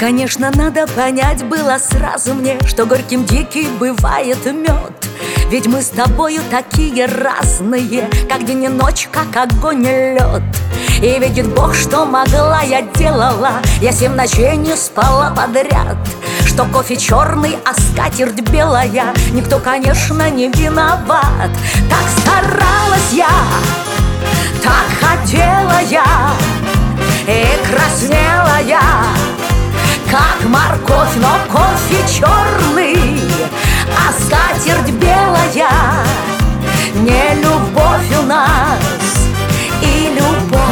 Конечно, надо понять было сразу мне, что горьким дикий бывает мед. Ведь мы с тобою такие разные, как день и ночь, как огонь и лед. И видит Бог, что могла, я делала. Я 7 ночей не спала подряд. Что кофе черный, а скатерть белая, никто, конечно, не виноват. Так старалась я, так хотела я, и краснела я, как морковь, но кофе черный, а скатерть белая. Не любовь у нас и любовь.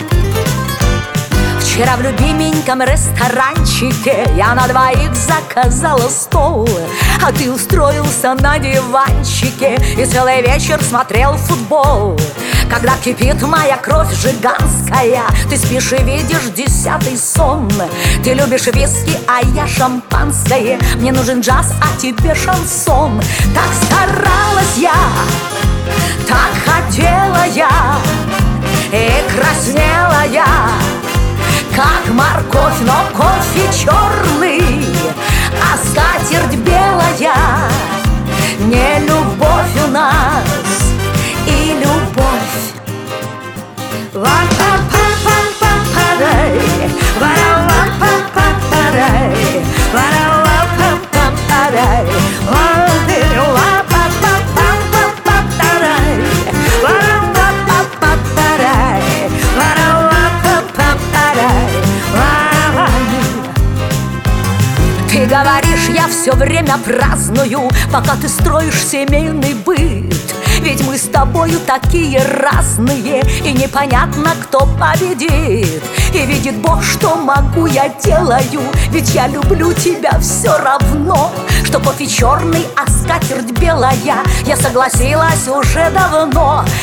Вчера в любименьком ресторанчике я на 2 заказала стол, а ты устроился на диванчике и целый вечер смотрел футбол. Когда кипит моя кровь жиганская, ты спишь и видишь 10-й сон. Ты любишь виски, а я шампанское. Мне нужен джаз, а тебе шансон. Так старалась я, так хотела я, и краснела я, как морковь, но кофе черный, а скатерть белая. Не любовь у нас и любовь. Ты говоришь, я все время праздную, пока ты строишь семейный быт. Ведь мы с тобою такие разные, и непонятно, кто победит. И видит Бог, что могу, я делаю, ведь я люблю тебя все равно. Что кофе черный, а скатерть белая, я согласилась уже давно.